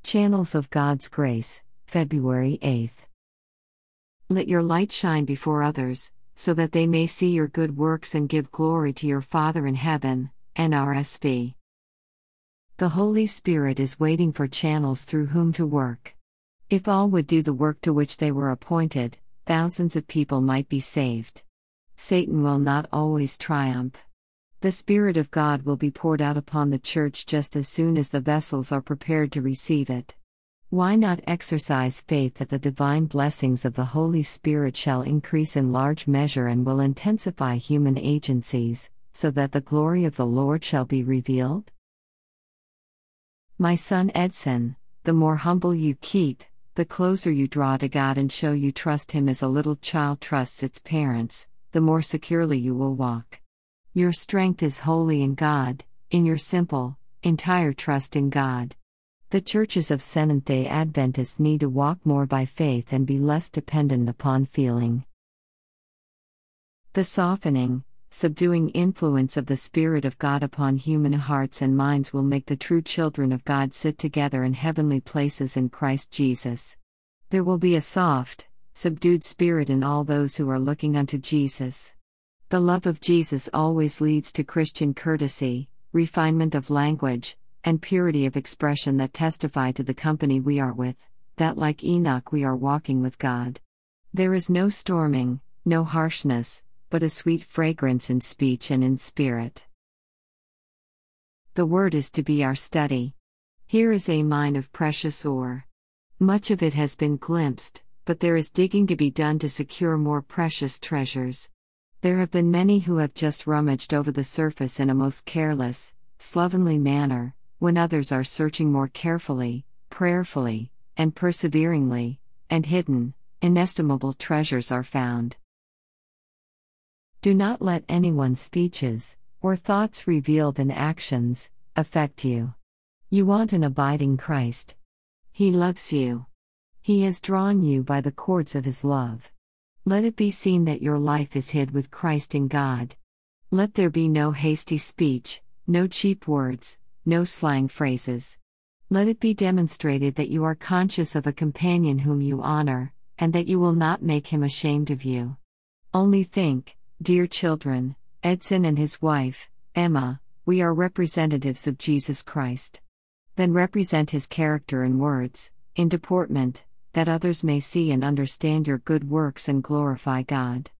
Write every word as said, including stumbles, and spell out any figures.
Channels of God's Grace, February eighth. Let your light shine before others, so that they may see your good works and give glory to your Father in heaven. N R S V. The Holy Spirit is waiting for channels through whom to work. If all would do the work to which they were appointed, thousands of people might be saved. Satan will not always triumph. The Spirit of God will be poured out upon the church just as soon as the vessels are prepared to receive it. Why not exercise faith that the divine blessings of the Holy Spirit shall increase in large measure and will intensify human agencies, so that the glory of the Lord shall be revealed? My son Edson, the more humble you keep, the closer you draw to God and show you trust Him as a little child trusts its parents, the more securely you will walk. Your strength is wholly in God, in your simple, entire trust in God. The churches of Seventh-day Adventists need to walk more by faith and be less dependent upon feeling. The softening, subduing influence of the Spirit of God upon human hearts and minds will make the true children of God sit together in heavenly places in Christ Jesus. There will be a soft, subdued spirit in all those who are looking unto Jesus. The love of Jesus always leads to Christian courtesy, refinement of language, and purity of expression that testify to the company we are with, that like Enoch we are walking with God. There is no storming, no harshness, but a sweet fragrance in speech and in spirit. The Word is to be our study. Here is a mine of precious ore. Much of it has been glimpsed, but there is digging to be done to secure more precious treasures. There have been many who have just rummaged over the surface in a most careless, slovenly manner, when others are searching more carefully, prayerfully, and perseveringly, and hidden, inestimable treasures are found. Do not let anyone's speeches, or thoughts revealed in actions, affect you. You want an abiding Christ. He loves you. He has drawn you by the cords of His love. Let it be seen that your life is hid with Christ in God. Let there be no hasty speech, no cheap words, no slang phrases. Let it be demonstrated that you are conscious of a companion whom you honor, and that you will not make him ashamed of you. Only think, dear children, Edson and his wife, Emma, we are representatives of Jesus Christ. Then represent His character in words, in deportment, that others may see and understand your good works and glorify God.